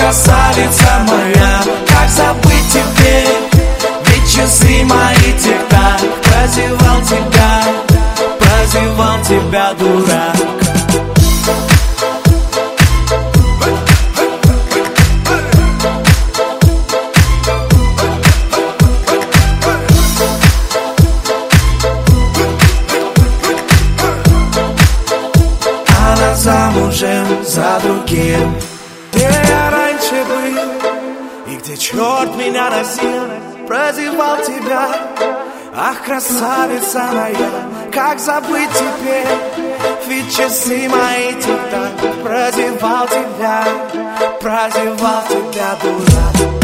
красавица моя, как забыть теперь? Ведь часы мои тик-так. Прозевал тебя, дурак. Она замужем за другим. Где я раньше был и где черт меня носил, прозевал тебя. Ах, красавица моя, как забыть теперь? Ведь часы мои тик-так. Прозевал тебя, дурак.